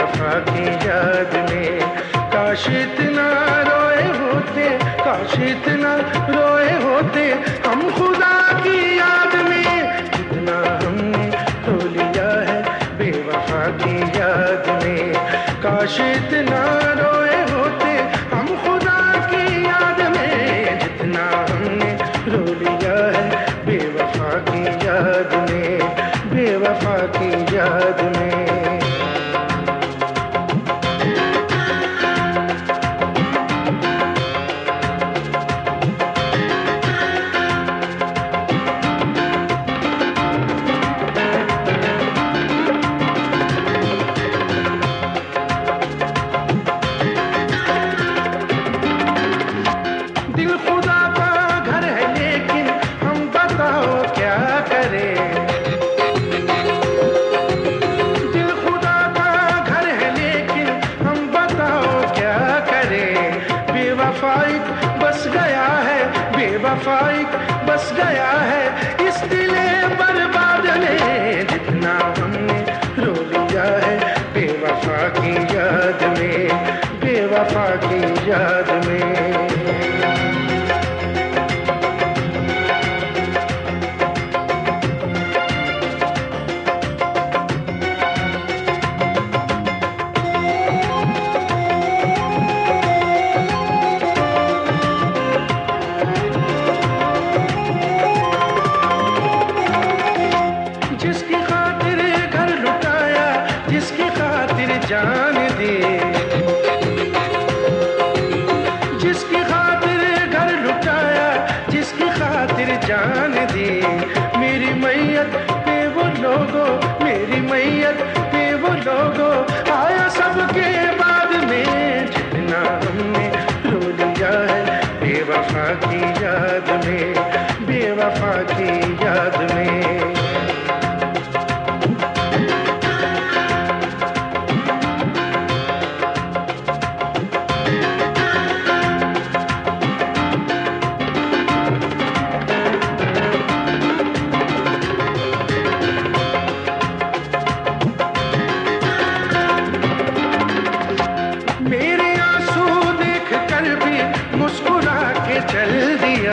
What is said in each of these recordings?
बेवफा की याद में। काश इतना रोए होते, काश इतना रोए होते हम खुदा की याद में, जितना हमने रो लिया है बेवफा की याद में। काश इतना रोए होते हम खुदा की याद में, जितना हमने रो लिया है बेवफा की याद में, बेवफा की याद में। दिल खुदा का घर है लेकिन हम बताओ क्या करें। दिल खुदा का घर है लेकिन हम बताओ क्या करें। बेवफाई बस गया है, बेवफाई बस गया है इस दिले बर्बाद में, जितना हमने रो लिया है बेवफा की याद में, बेवफा की याद में। जिसकी खातिर घर लुटाया, जिसकी खातिर जान दी, जिसकी खातिर घर लुटाया, जिसकी खातिर जान दी। मेरी मैयत पे वो लोगों, मेरी मैयत पे वो लोगों आया सबके बाद में, जितना हमने रो लिया है बेवफा की याद में, बेवफा की याद में। मेरे आंसू देख कर भी मुस्कुरा के चल दिया,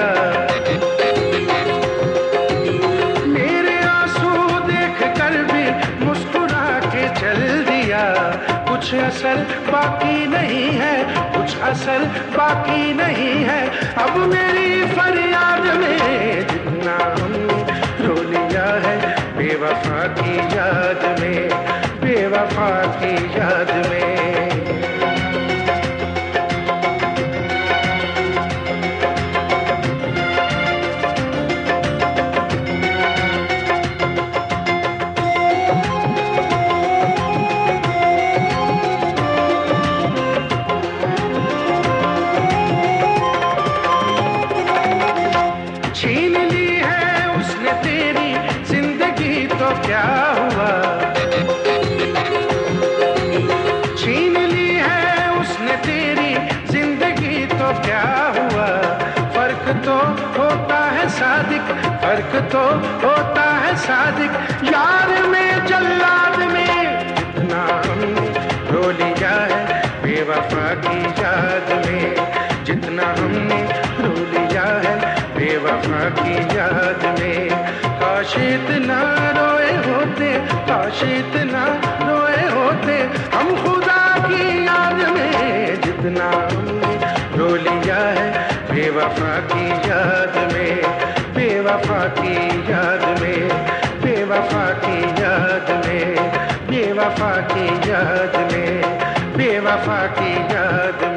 मेरे आंसू देख कर भी मुस्कुरा के चल दिया। कुछ असर बाकी नहीं है, कुछ असर बाकी नहीं है अब मेरी फरियाद में, जितना हमने रो लिया है बेवफा की याद में, बेवफा की याद में। छीन ली है उसने तेरी जिंदगी तो क्या हुआ, छीन ली है उसने तेरी जिंदगी तो क्या हुआ। फर्क तो होता है सादिक, फर्क तो होता है सादिक यार में जल्लाद में, जितना हमने रो लिया है बेवफा की याद में, जितना हमने रो लिया है बेवफा की याद में। काश इतना रोए होते, काश इतना रोए होते हम खुदा की याद में, जितना हमने रो लिया है बेवफा की याद में, बेवफा की याद में, बेवफा की याद में, बेवफा की याद में, बेवफा की याद में।